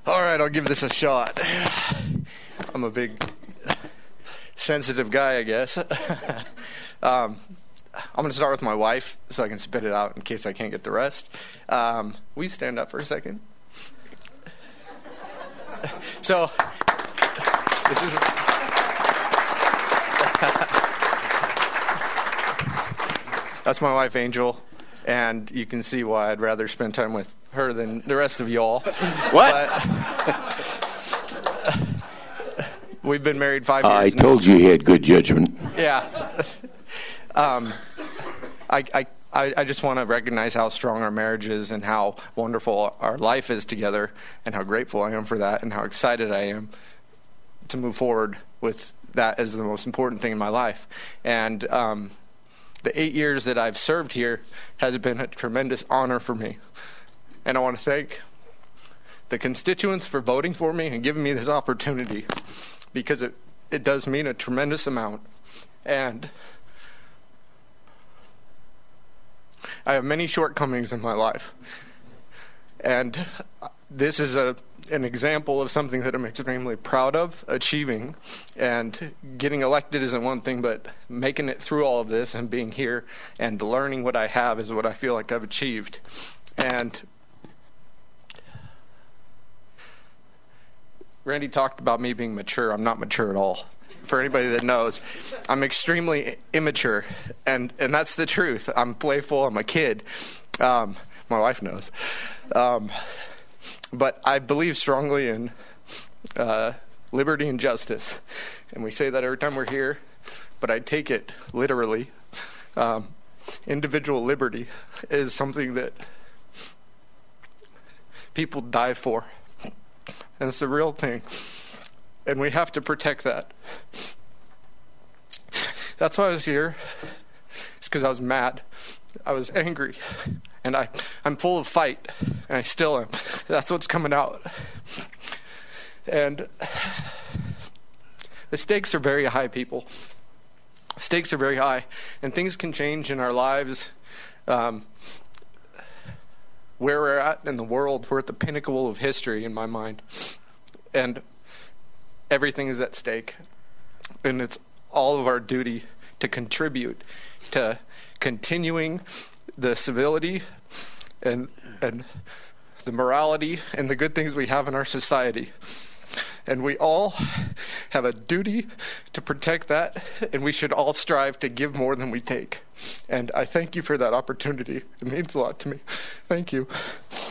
All right, I'll give this a shot. I'm a big, sensitive guy, I guess. I'm going to start with my wife so I can spit it out in case I can't get the rest. Will you stand up for a second? So, this is... That's my wife, Angel, and you can see why I'd rather spend time with her than the rest of y'all. What? We've been married 5 years I now. told you he had good judgment. Yeah. I just want to recognize how strong our marriage is and how wonderful our life is together and how grateful I am for that and how excited I am to move forward with that as the most important thing in my life. And the 8 years that I've served here has been a tremendous honor for me. And I want to thank the constituents for voting for me and giving me this opportunity, because it does mean a tremendous amount. And I have many shortcomings in my life. And this is an example of something that I'm extremely proud of achieving. And getting elected isn't one thing, but making it through all of this and being here and learning what I have is what I feel like I've achieved. And Randy talked about me being mature. I'm not mature at all. For anybody that knows, I'm extremely immature, and that's the truth. I'm playful. I'm a kid. My wife knows. But I believe strongly in liberty and justice, and we say that every time we're here, but I take it literally. Individual liberty is something that people die for, and it's a real thing, and we have to protect that. That's why I was here. It's because I was mad. I was angry. And I'm full of fight. And I still am. That's what's coming out. And the stakes are very high, people. Stakes are very high. And things can change in our lives. Where we're at in the world, we're at the pinnacle of history in my mind. And everything is at stake. And it's all of our duty to contribute to continuing the civility and the morality and the good things we have in our society. And we all have a duty to protect that, and we should all strive to give more than we take. And I thank you for that opportunity. It means a lot to me. Thank you.